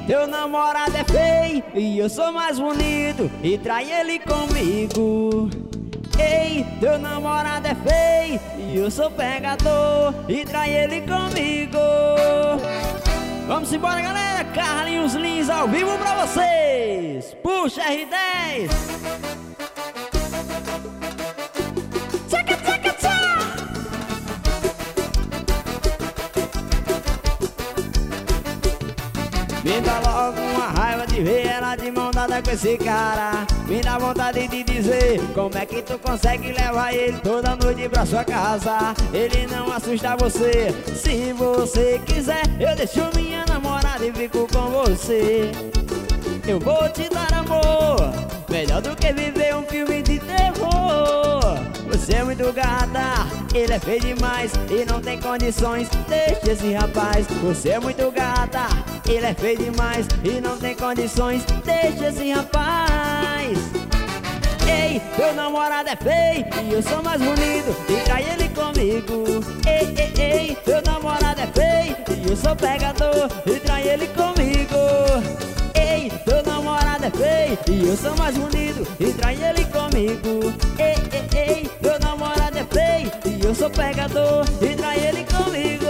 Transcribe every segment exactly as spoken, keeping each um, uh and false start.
teu namorado é feio e eu sou mais bonito e trai ele comigo. Ei, teu namorado é feio e eu sou pegador e trai ele comigo. Vamos embora, galera. Carlinhos Lins ao vivo pra vocês. Puxa R dez. Tchaca, tchaca, tchá. Me dá logo uma raiva de ver ela de mão dada com esse cara. Me dá vontade de dizer como é que tu consegue levar ele toda noite pra sua casa. Ele não assusta você. Se você quiser, eu deixo minha namorada e fico com você. Eu vou te dar amor, melhor do que viver um filme de terror. Você é muito gata, ele é feio demais e não tem condições, deixa esse rapaz. Você é muito gata, ele é feio demais e não tem condições, deixa esse rapaz. Ei, teu namorado é feio e eu sou mais bonito e trai ele comigo. Ei, ei, ei, teu namorado é feio e eu sou pegador e trai ele comigo. Ei, teu namorado é feio e eu sou mais bonito e trai ele comigo. Ei, ei, ei, teu namorado é feio e eu sou pegador e trai ele comigo.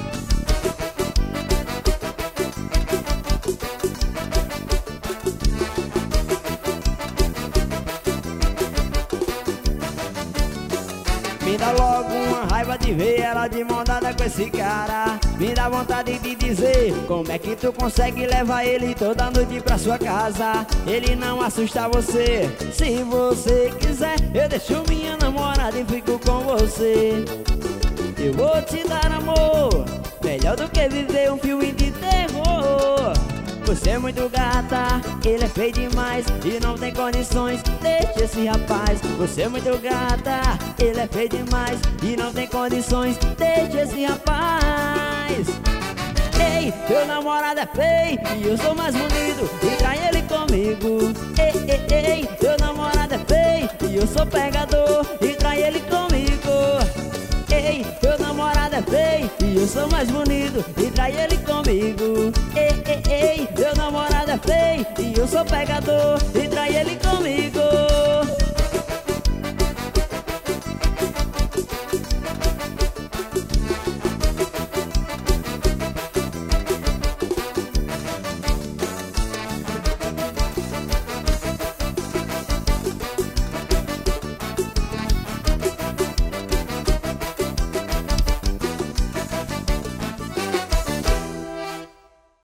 Me dá logo uma raiva de ver ela de mão dada com esse cara. Me dá vontade de dizer como é que tu consegue levar ele toda noite pra sua casa. Ele não assusta você. Se você quiser, eu deixo minha namorada e fico com você. Eu vou te dar amor, melhor do que viver um filme de terror. Você é muito gata, ele é feio demais e não tem condições, deixa esse rapaz. Você é muito gata, ele é feio demais e não tem condições, deixa esse rapaz. Ei, teu namorado é feio e eu sou mais bonito e trai ele comigo. Ei, ei, ei, teu namorado é feio e eu sou pegador e trai ele comigo. Ei, teu namorado é feio e eu sou mais bonito e trai ele comigo. Ei, ei, ei, teu namorado é feio e eu sou pegador e trai ele comigo.